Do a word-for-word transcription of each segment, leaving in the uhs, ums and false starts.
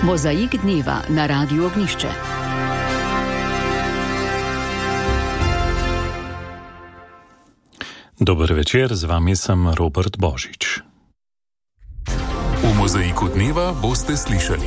Mozaik dneva na Radiu Ognjišče. Dober večer, z vami sem Robert Božič. V Mozaiku dneva boste slišali: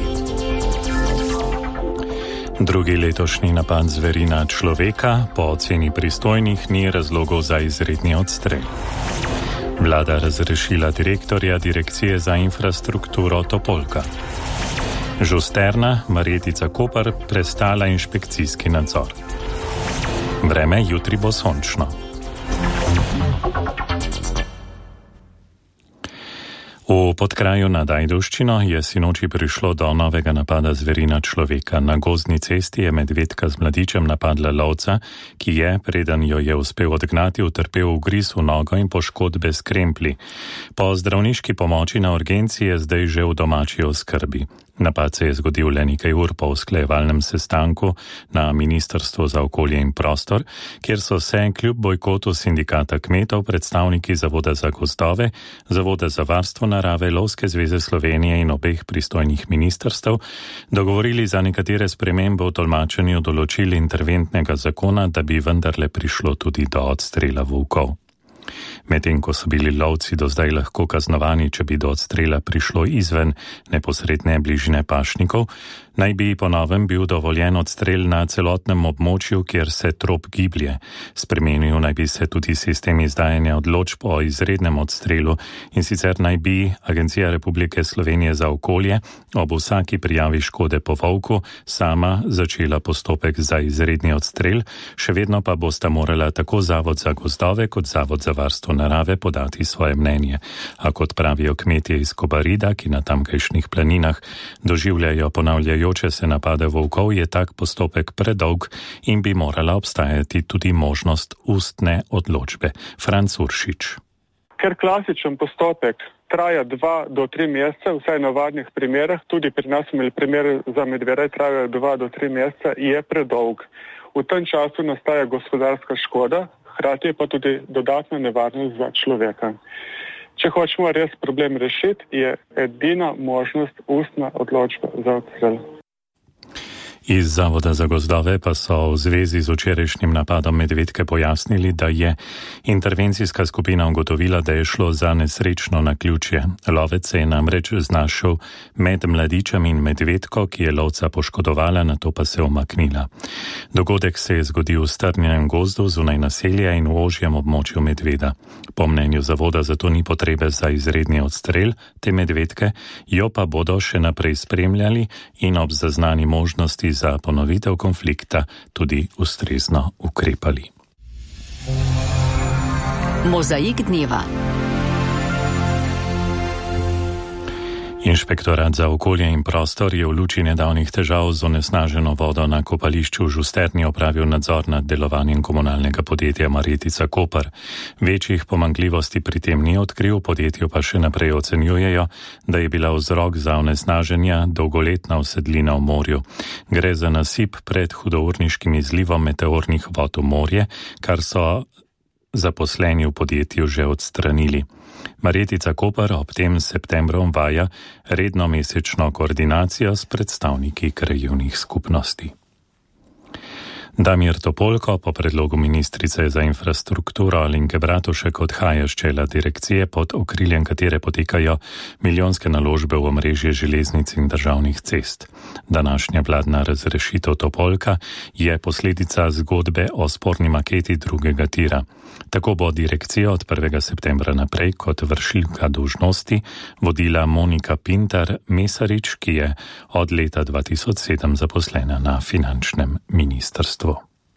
drugi letošnji napad zveri na človeka, po oceni pristojnih ni razlogov za izredni odstrel. Vlada razrešila direktorja Direkcije za infrastrukturo Topolka. Žusterna, Marjetica Koper, prestala inšpekcijski nadzor. Vreme jutri bo sončno. V Podkraju nad Ajdovščino je sinoči prišlo do novega napada zveri na človeka. Na gozdni cesti je medvedka z mladičem napadla lovca, ki je, preden jo je uspel odgnati, utrpel ugriz v nogo in poškodbe s kremplji. Po zdravniški pomoči na urgenci je zdaj že v domači oskrbi. Napad se je zgodil le nekaj ur po usklajevalnem sestanku na Ministrstvu za okolje in prostor, kjer so se kljub bojkotu sindikata kmetov predstavniki Zavoda za gozdove, Zavoda za varstvo narave, Lovske zveze Slovenije in obeh pristojnih ministrstev dogovorili za nekatere spremembe v tolmačenju določil interventnega zakona, da bi vendarle prišlo tudi do odstrela volkov. Medtem ko so bili lovci do zdaj lahko kaznovani, če bi do odstrela prišlo izven neposredne bližine pašnikov, naj bi po novem bil dovoljen odstrel na celotnem območju, kjer se trop giblje. Spremenil naj bi se tudi sistem izdajanja odločb o izrednem odstrelu, in sicer naj bi Agencija Republike Slovenije za okolje ob vsaki prijavi škode po volku sama začela postopek za izredni odstrel, še vedno pa bosta morala tako Zavod za gozdove kot Zavod za varstvo narave podati svoje mnenje. A kot pravijo kmetje iz Kobarida, ki na tamkajšnjih planinah doživljajo ponavljajoče se napade volkov, je tak postopek predolg in bi morala obstajati tudi možnost ustne odločbe. Franc Uršič. Ker klasičen postopek traja dva do tri mesece, vsaj na navadnih primerah, tudi pri nas smo imeli primere za medvede, trajajo dva do tri mesece, je predolg. V tem času nastaja gospodarska škoda, hkrati je pa tudi dodatna nevarnost za človeka. Če hočemo res problem rešiti, je edina možnost ustna odločba za odstrel. Iz Zavoda za gozdove pa so v zvezi z včerajšnjim napadom medvedke pojasnili, da je intervencijska skupina ugotovila, da je šlo za nesrečno naključje. Lovec se je namreč znašel med mladičem in medvedko, ki je lovca poškodovala, nato pa se umaknila. Dogodek se je zgodil v strnjenem gozdu zunaj naselja in v ožjem območju medveda. Po mnenju zavoda zato ni potrebe za izredni odstrel te medvedke, jo pa bodo še naprej spremljali in ob zaznani možnosti za ponovitev konflikta tudi ustrezno ukrepali. Mozaik dneva. Inšpektorat za okolje in prostor je v luči nedavnih težav z onesnaženo vodo na kopališču v Žusterni opravil nadzor nad delovanjem komunalnega podjetja Marjetica Koper. Večjih pomanjkljivosti pri tem ni odkril, podjetju pa še naprej ocenjujejo, da je bila vzrok za onesnaženja dolgoletna usedlina v morju. Gre za nasip pred hudourniškim izlivom meteornih vod v morje, kar so zaposleni v podjetju že odstranili. Marjetica Koper ob tem septembrom vaja redno mesečno koordinacijo s predstavniki krajevnih skupnosti. Damir Topolko po predlogu ministrice za infrastrukturo Alenke Bratušek odhaja s čela direkcije, pod okriljem katere potekajo milijonske naložbe v omrežje železnic in državnih cest. Današnja vladna razrešitev Topolka je posledica zgodbe o sporni maketi drugega tira. Tako bo direkcijo od prvega septembra naprej kot vršilka dolžnosti vodila Monika Pintar Mesarič, ki je od leta dva tisoč sedem zaposlena na finančnem ministrstvu.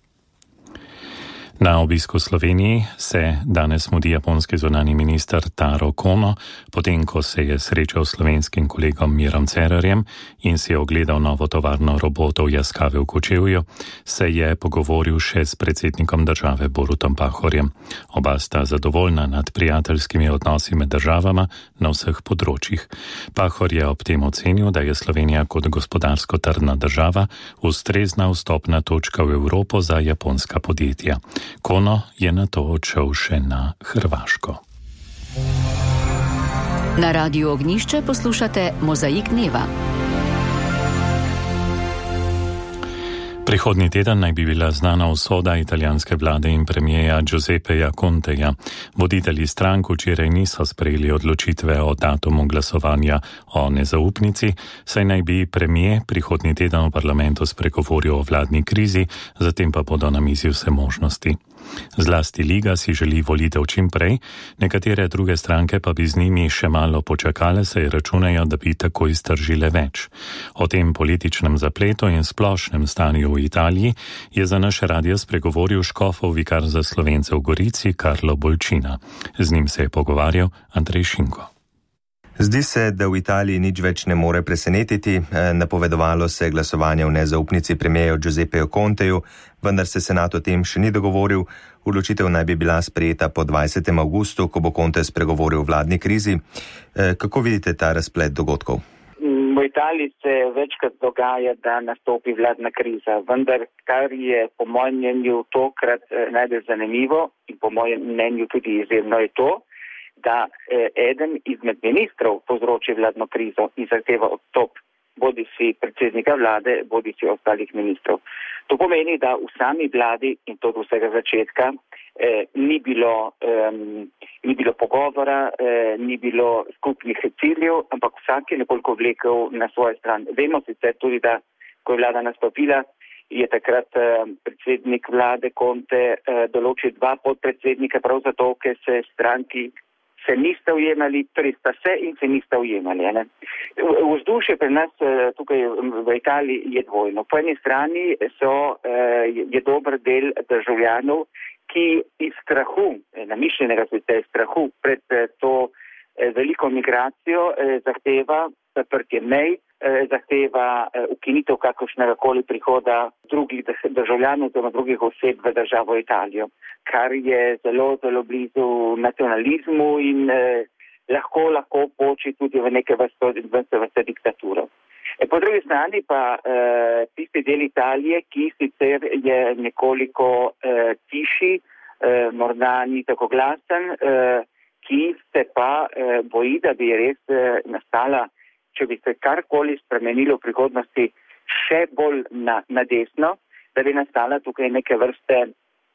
Na obisku Sloveniji se danes mudi japonski zunanji minister Taro Kono, potem ko se je srečal s slovenskim kolegom Mirom Cerarjem in si je ogledal novo tovarno robotov Yaskawe v Kočevju, se je pogovoril še s predsednikom države Borutom Pahorjem. Oba sta zadovoljna nad prijateljskimi odnosi med državama na vseh področjih. Pahor je ob tem ocenil, da je Slovenija kot gospodarsko trdna država ustrezna vstopna točka v Evropo za japonska podjetja. Kono je nato odšel še na Hrvaško. Na Radiu Ognjišče poslušate Mozaik dneva. Prihodnji teden naj bi bila znana usoda italijanske vlade in premijeja Giuseppeja Conteja. Voditelji strank včeraj niso sprejeli odločitve o datumu glasovanja o nezaupnici, saj naj bi premije prihodnji teden v parlamentu spregovoril o vladni krizi, zatem pa bodo na mizi vse možnosti. Zlasti Liga si želi volitev čim prej, nekatere druge stranke pa bi z njimi še malo počakale, saj računajo, da bi tako iztržile več. O tem političnem zapletu in splošnem stanju v Italiji je za naš radio spregovoril škofov vikar za Slovence v Gorici Karlo Bolčina. Z njim se je pogovarjal Andrej Šinko. Zdi se, da v Italiji nič več ne more presenetiti. Napovedovalo se je glasovanje v nezaupnici premijeju Giuseppeju Conteju, vendar se senat o tem še ni dogovoril. Odločitev naj bi bila sprejeta po dvajsetem avgustu, ko bo Conte spregovoril o vladni krizi. Kako vidite ta razplet dogodkov? V Italiji se večkrat dogaja, da nastopi vladna kriza, vendar kar je po mojem mnenju tokrat najbolj zanimivo in po mojem mnenju tudi izjemno je to, da eden izmed ministrov povzroči vladno krizo in zahteva odstop bodi si predsednika vlade, bodi si ostalih ministrov. To pomeni, da v sami vladi in to do vsega začetka eh, ni, bilo, um, ni bilo pogovora, eh, ni bilo skupnih ciljev, ampak vsak je nekoliko vlekel na svojo stran. Vemo sicer tudi, da ko je vlada nastopila, je takrat eh, predsednik vlade Conte eh, določil dva podpredsednika prav zato, ker se stranki se niste ujemali, torej sta se in se niste ujemali. Ne? Vzdušje pri nas tukaj v Italiji je dvojno. Po eni strani so, je dober del državljanov, ki iz strahu, namišljenega strahu pred to veliko migracijo zahteva zaprtje mej, zahteva ukinitev kakršnega koli prihoda drugih državljanov, oziroma drugih oseb v državo Italijo, kar je zelo, zelo blizu nacionalizmu in eh, lahko, lahko poči tudi v neke vrste, vrste diktaturo. E, po drugi strani pa eh, tisti del Italije, ki sicer je nekoliko eh, tiši, eh, morda ni tako glasen, eh, ki se pa eh, boji, da bi res eh, nastala, če bi se karkoli spremenilo v prihodnosti še bolj na, na desno, da bi nastala tukaj neke vrste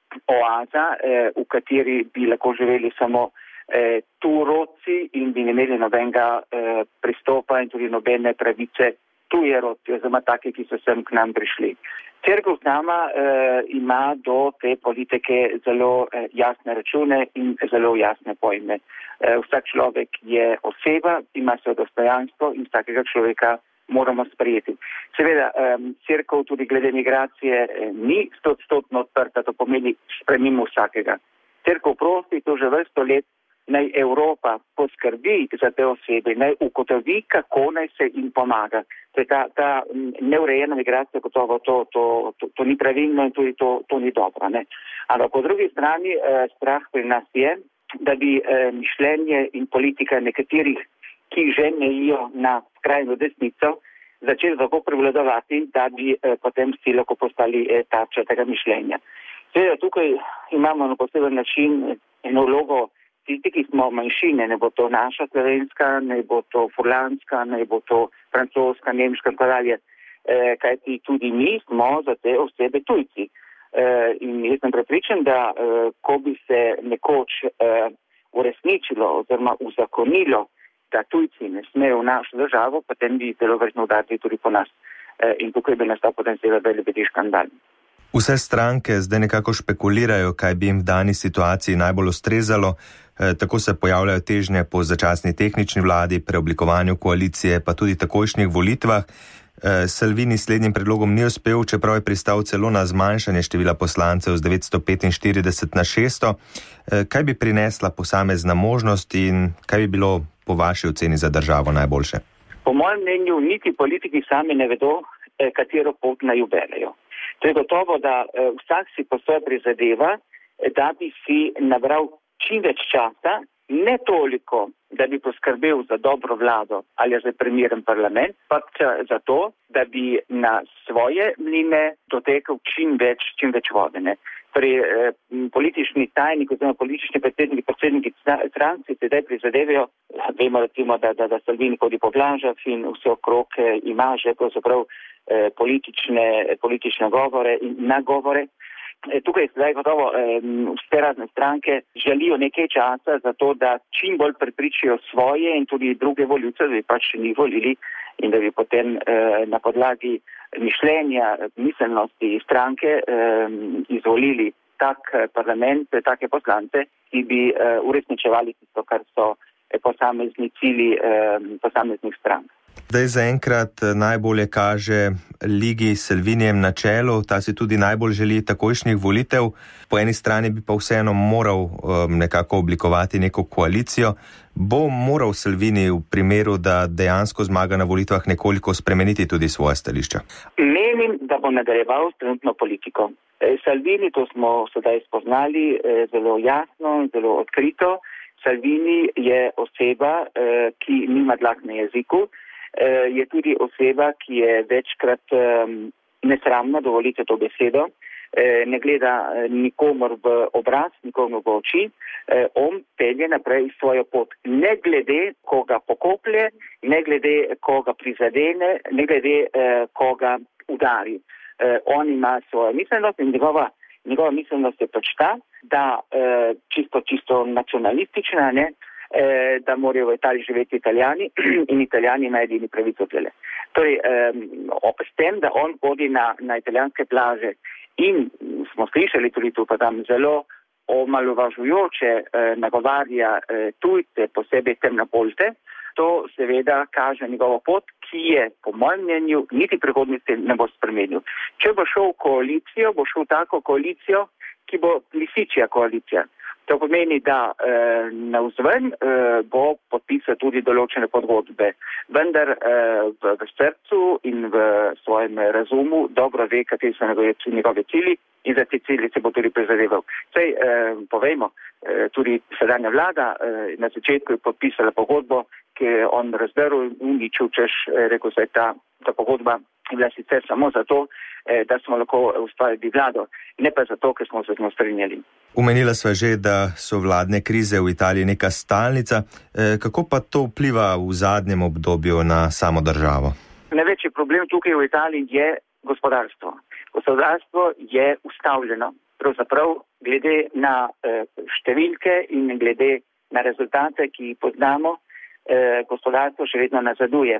oaza, eh, v kateri bi lahko živeli samo eh, turoci in bi ne imeli nobenega eh, pristopa in tudi nobene pravice tujeroci, oziroma take, ki so sem k nam prišli. Cerkev sama eh, ima do te politike zelo eh, jasne račune in zelo jasne pojme. Eh, vsak človek je oseba, ima svoje dostojanstvo in vsakega človeka moramo sprejeti. Seveda, um, cerkev tudi glede migracije eh, ni stotstotno odprta, to pomeni sprejmimo vsakega. Cerkev prosi to že vrsto let, naj Evropa poskrbi za te osebe, naj ugotovi, kako naj se jim pomaga. Ta, ta neurejena migracija, gotovo to, to, to, to ni pravilno in tudi to, to ni dobro. Ne? Ampak po drugi strani eh, strah pri nas je, da bi eh, mišljenje in politika nekaterih, ki že mejijo na skrajno desnico, začeli tako prevladovati, da bi eh, potem vsi lahko postali eh, tarča tega mišljenja. Seveda tukaj imamo na poseben način eno vlogo tisti, ki smo manjšine, ne bo to naša slovenska, ne bo to furlanska, ne bo to francoska, nemška in tako dalje, eh, kajti tudi mi smo za te osebe tujci. Eh, in jaz sem prepričan, da eh, ko bi se nekoč eh, uresničilo oziroma uzakonilo, da tujci ne smejo v našo državo, potem bi zelo verjetno udarili tudi po nas. E, in tukaj bi nastal potem seveda veliki škandal. Vse stranke zdaj nekako špekulirajo, kaj bi jim v dani situaciji najbolj ustrezalo. E, tako se pojavljajo težnje po začasni tehnični vladi, preoblikovanju koalicije, pa tudi takojšnjih volitvah. E, Salvini s slednjim predlogom ni uspel, čeprav je pristal celo na zmanjšanje števila poslancev z devetsto petinštirideset na šeststo. E, kaj bi prinesla posamezna možnost in kaj bi bilo po vaši oceni za državo najboljše? Po mojem mnenju niti politiki sami ne vedo, katero pot naj uberejo. To je gotovo, da vsak si po svoje prizadeva, da bi si nabral čim več časa, ne toliko, da bi poskrbel za dobro vlado ali za primeren parlament, pa za to, da bi na svoje mline dotekel čim več, čim več vodene. Torej, eh, politični tajnik oziroma politični predsedniki, predsedniki stranci se zdaj prizadevajo vemo recimo, da, da, da Salvini hodi po plažah in vse okrog eh, ima že pravzaprav eh, politične, politične govore in nagovore. Eh, tukaj zdaj gotovo eh, vse razne stranke želijo nekaj časa za to, da čim bolj prepričijo svoje in tudi druge voljivce, da bi pač njih volili in da bi potem eh, na podlagi mišljenja, miselnosti stranke eh, izvolili tak parlament, take poslance, ki bi uh, uresničevali tisto, kar so eh, posamezni cilji eh, posameznih strank. Zdaj zaenkrat najbolje kaže Ligi s Salvinijem na čelu, ta si tudi najbolj želi takojšnjih volitev. Po eni strani bi pa vseeno moral um, nekako oblikovati neko koalicijo. Bo moral Salvini v primeru, da dejansko zmaga na volitvah, nekoliko spremeniti tudi svoje stališča? Menim, da bo nadaljeval s trenutno politiko. Salvini, to smo sedaj spoznali zelo jasno in zelo odkrito. Salvini je oseba, ki nima dlak na jeziku, je tudi oseba, ki je večkrat nesramna, dovolite to besedo, ne gleda nikomor v obraz, nikomor v oči, on pelje naprej svojo pot. Ne glede, koga pokoplje, ne glede, koga prizadene, ne glede, koga udari. Uh, on ima svojo miselnost in njegova, njegova miselnost je pač ta, da uh, čisto, čisto nacionalistična, ne, uh, da morajo v Italiji živeti Italijani in Italijani ima edini pravico tele. Torej, um, s tem, da on hodi na, na italijanske plaže in smo slišali tudi tu pa tam zelo omalovažujoče uh, nagovarja uh, tujce, posebej temnopolte, to seveda kaže njegovo pot, ki je, po mojem mnenju, niti prihodnosti ne bo spremenil. Če bo šel v koalicijo, bo šel tako koalicijo, ki bo lisičja koalicija. To pomeni, da eh, navzven eh, bo podpisal tudi določene pogodbe, vendar eh, v, v srcu in v svojem razumu dobro ve, kateri so njegove cilji in za te cilje se bo tudi prizadeval. Sej, eh, povejmo, eh, tudi sedanja vlada eh, na začetku je podpisala pogodbo, ki je on razdaril in uničil, češ rekel se, ta, ta pogodba je bila sicer samo zato, eh, da smo lahko ustvarili vlado, ne pa zato, ker smo se z njo strinjali. Umenila sva že, da so vladne krize v Italiji neka stalnica. Eh, kako pa to vpliva v zadnjem obdobju na samo državo? Največji problem tukaj v Italiji je gospodarstvo. Gospodarstvo je ustavljeno. Pravzaprav glede na eh, številke in glede na rezultate, ki jih poznamo, Eh, gospodarstvo še vedno nazaduje.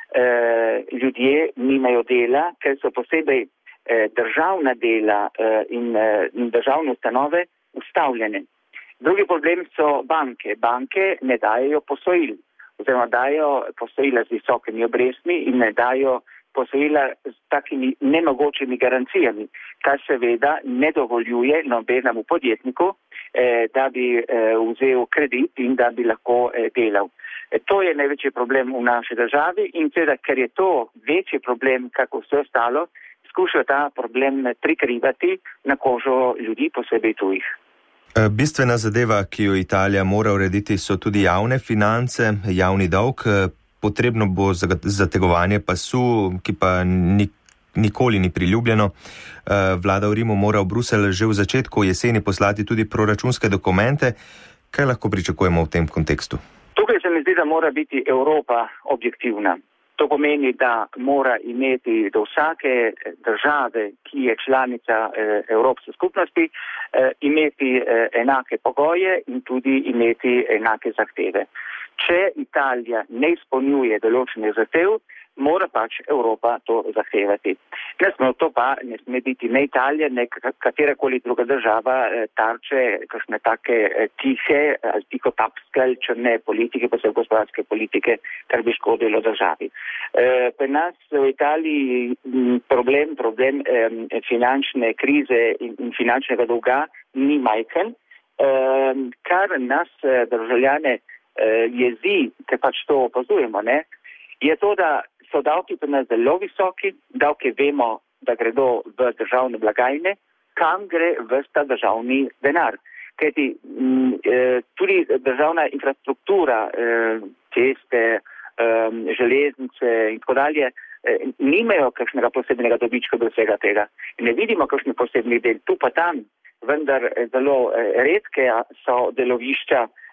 Eh, ljudje nimajo dela, ker so posebej eh, državna dela eh, in, eh, in državne ustanove ustavljene. Drugi problem so banke. Banke ne dajo posojil, oziroma dajo posojila z visokimi obrestmi in ne dajo posojila z takimi nemogočimi garancijami, kar seveda ne dovoljuje nobenemu podjetniku, eh, da bi eh, vzel kredit in da bi lahko eh, delal. To je največji problem v naši državi in seveda, ker je to večji problem, kako vse ostalo, skušajo ta problem prikrivati na kožo ljudi, posebej tujih. Bistvena zadeva, ki jo Italija mora urediti, so tudi javne finance, javni dolg. Potrebno bo zategovanje pasu, ki pa ni, nikoli ni priljubljeno. Vlada v Rimu mora v Bruselj že v začetku jeseni poslati tudi proračunske dokumente. Kaj lahko pričakujemo v tem kontekstu? Tukaj se mi zdi, da mora biti Evropa objektivna. To pomeni, da mora imeti do vsake države, ki je članica eh, Evropske skupnosti, eh, imeti eh, enake pogoje in tudi imeti enake zahteve. Če Italija ne izpolnjuje določenih zahtev, mora pač Evropa to zahtevati. Jasno, to pa ne sme biti ne Italija, ne katerakoli druga država tarče kakšne take tihe, tihotapske ali črne politike, posebej gospodarske politike, kar bi škodilo državi. E, pri nas v Italiji problem, problem e, finančne krize in, in finančnega dolga ni majhen, e, kar nas državljane e, jezi, ker pač to opazujemo, ne, je to, da so davki pri nas zelo visoki, davke vemo, da gredo v državne blagajne, kam gre ves ta državni denar. Kajti m, e, tudi državna infrastruktura, e, ceste, e, železnice in tako dalje, e, nimajo kakšnega posebnega dobička do vsega tega. Ne vidimo kakšni posebni del, tu pa tam, vendar zelo e, redke so delovišča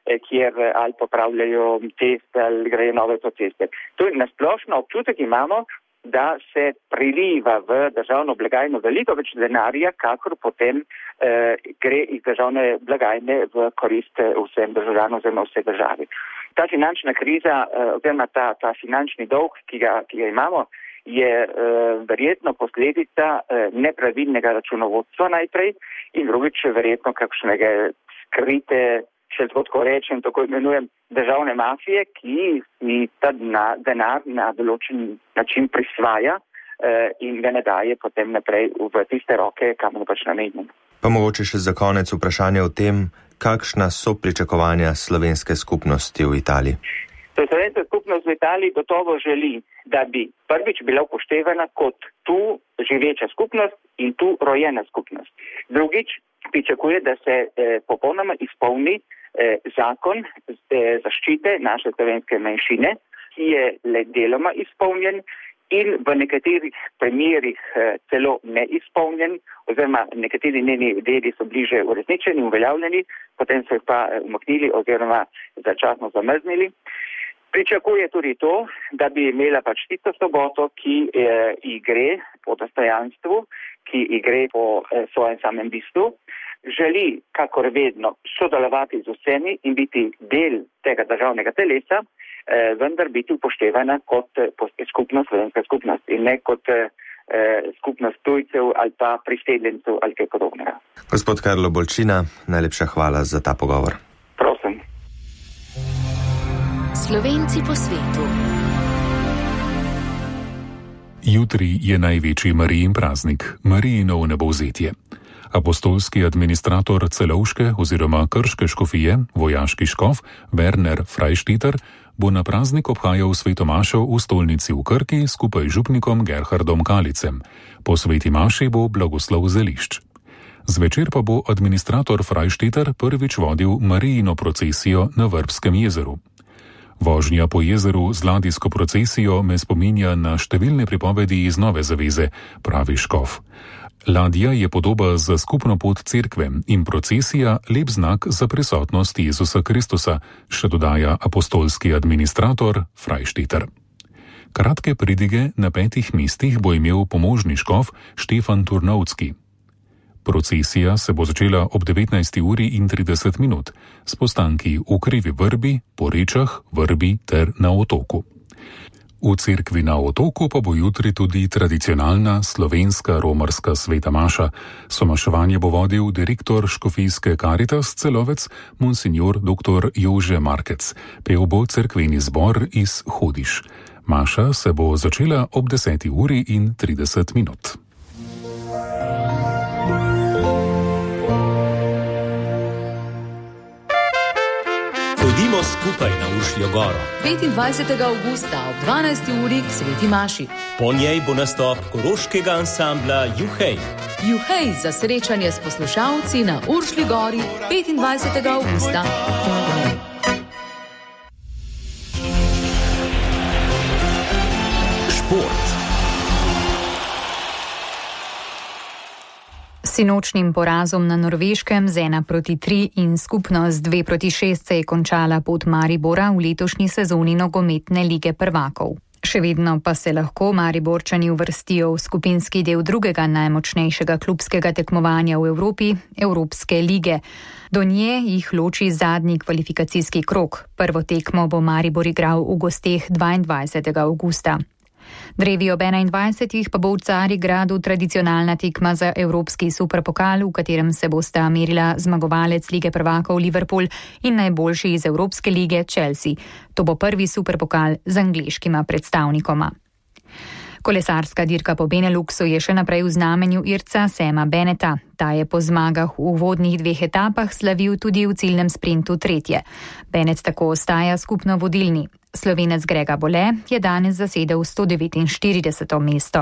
kjer ali popravljajo ceste ali grejo nove ceste. To je nasplošno občutek imamo, da se priliva v državno blagajno veliko več denarja, kakor potem eh, gre iz državne blagajne v korist vsem državljanom oziroma vse državi. Ta finančna kriza eh, oziroma ta, ta finančni dolg, ki ga, ki ga imamo, je eh, verjetno posledica eh, nepravilnega računovodstva najprej in drugič verjetno kakšnega skrite, še tako rečem, tako imenujem, državne mafije, ki si ta denar na določen način prisvaja eh, in ga ne daje potem naprej v tiste roke, kamor pač namenjen. Pa mogoče še za konec vprašanje o tem, kakšna so pričakovanja slovenske skupnosti v Italiji? Slovenska skupnost v Italiji gotovo želi, da bi prvič bila upoštevana kot tu živeča skupnost in tu rojena skupnost. Drugič pričakuje, da se eh, popolnoma izpolni eh, zakon eh, zaščite naše slovenske manjšine, ki je le deloma izpolnjen in v nekaterih primerih eh, celo neizpolnjen, oziroma nekateri njeni deli so bliže uresničeni, uveljavljeni, potem so jih pa umaknili oziroma začasno zamrznili. Pričakuje tudi to, da bi imela pač tisto soboto, ki eh, ji gre po dostojanstvu, ki ji gre po eh, svojem samem bistvu. Želi, kakor vedno, sodelovati z vsemi in biti del tega državnega telesa, eh, vendar biti upoštevana kot eh, skupnost, slovenska skupnost in ne kot eh, skupnost tujcev ali pa priseljencev ali kaj podobnega. Gospod Karlo Bolčina, najlepša hvala za ta pogovor. Prosim. Slovenci po svetu. Jutri je največji Marijin praznik, Marijino vnebovzetje. Apostolski administrator Celovške oziroma Krške škofije, vojaški škof Werner Freistetter, bo na praznik obhajal sveto mašo v stolnici v Krki skupaj z župnikom Gerhardom Kalicem. Po sveti maši bo blagoslov zelišč. Zvečer pa bo administrator Freistetter prvič vodil Marijino procesijo na Vrbskem jezeru. Vožnja po jezeru z ladijsko procesijo me spominja na številne pripovedi iz Nove zaveze, pravi škof. Ladja je podoba za skupno pot cerkve in procesija lep znak za prisotnost Jezusa Kristusa, še dodaja apostolski administrator Freistetter. Kratke pridige na petih mestih bo imel pomožni škof Štefan Turnovski. Procesija se bo začela ob devetnajsti uri in trideset minut, s postanki v Krivi Vrbi, Porečah, Vrbi ter na Otoku. V cerkvi na Otoku pa bo jutri tudi tradicionalna slovenska romarska sveta maša. Somaševanje bo vodil direktor škofijske Karitas Celovec, monsignor dr. Jože Markec. Pel bo cerkveni zbor iz Hodiš. Maša se bo začela ob deseti uri in trideset minut. Pojdimo skupaj na Uršljo goro. petindvajsetega avgusta ob dvanajsti uri k sveti maši. Po njej bo nastop koroškega ansambla Juhej. Juhej za srečanje s poslušalci na Uršlji gori petindvajsetega avgusta. Šport. Sinočnim porazom na Norveškem z ena proti tri in skupno z dve proti šest se je končala pot Maribora v letošnji sezoni nogometne lige prvakov. Še vedno pa se lahko Mariborčani uvrstijo v skupinski del drugega najmočnejšega klubskega tekmovanja v Evropi, Evropske lige. Do nje jih loči zadnji kvalifikacijski krog. Prvo tekmo bo Maribor igral v gosteh dvaindvajsetega avgusta. Drevi ob enaindvajsetih pa bo v Carigradu tradicionalna tekma za Evropski superpokal, v katerem se bosta merila zmagovalec lige prvakov Liverpool in najboljši iz Evropske lige Chelsea. To bo prvi superpokal z angleškima predstavnikoma. Kolesarska dirka po Beneluxu je še naprej v znamenju Irca Sama Beneta. Ta je po zmagah v uvodnih dveh etapah slavil tudi v ciljnem sprintu tretje. Benet tako ostaja skupno vodilni. Slovenec Grega Bole je danes zasedel sto devetinštirideseto mesto.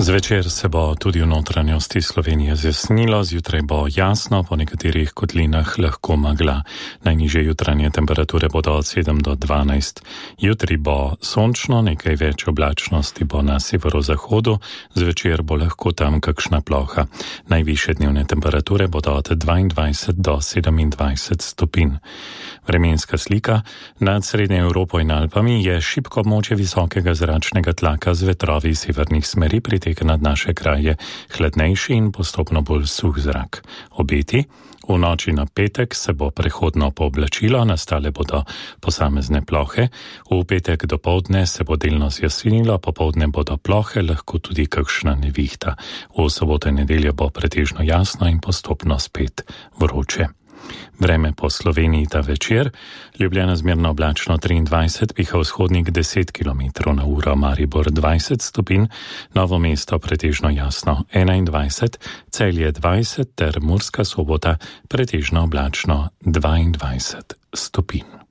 Zvečer se bo tudi v notranjosti Slovenije zjasnilo, zjutraj bo jasno, po nekaterih kotlinah lahko megla. Najnižje jutranje temperature bodo od sedem do dvanajst. Jutri bo sončno, nekaj več oblačnosti bo na severozahodu, zvečer bo lahko tam kakšna ploha. Najvišje dnevne temperature bodo od dvaindvajset do sedemindvajset stopinj. Vremenska slika nad Srednjo Evropo in Alpami je šibko območje visokega zračnega tlaka z vetrovi severnih smeri priteka nad naše kraje, hladnejši in postopno bolj suh zrak. Obeti: v noči na petek se bo prehodno pooblačilo, nastale bodo posamezne plohe, v petek dopoldne se bo delno zjasnilo, popoldne bodo plohe, lahko tudi kakšna nevihta. V soboto in nedeljo bo pretežno jasno in postopno spet vroče. Vreme po Sloveniji ta večer: Ljubljana zmerno oblačno triindvajset, piha vzhodnik deset kilometrov na uro, Maribor dvajset stopinj, Novo mesto pretežno jasno enaindvajset, Celje dvajset ter Murska Sobota pretežno oblačno dvaindvajset stopinj.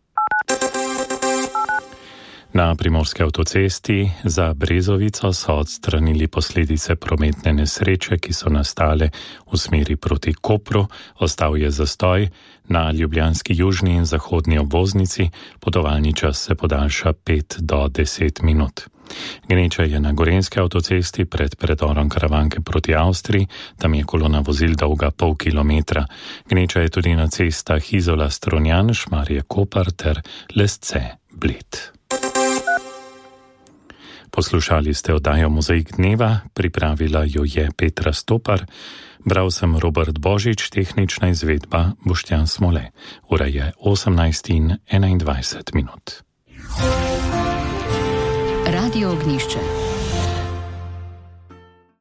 Na primorski avtocesti za Brezovico so odstranili posledice prometne nesreče, ki so nastale v smeri proti Kopru. Ostal je zastoj na ljubljanski južni in zahodni obvoznici, potovalni čas se podaljša pet do deset minut. Gneča je na gorenjski avtocesti pred predorom Karavanke proti Avstriji, tam je kolona vozil dolga pol kilometra. Gneča je tudi na cestah Izola Strunjan, Šmarje Kopar ter Lesce Bled. Poslušali ste oddajo Mozaik dneva, pripravila jo je Petra Stopar, bral sem Robert Božič, tehnična izvedba Boštjan Smole. Ura je osemnajst in enaindvajset minut. Radio Ognišče.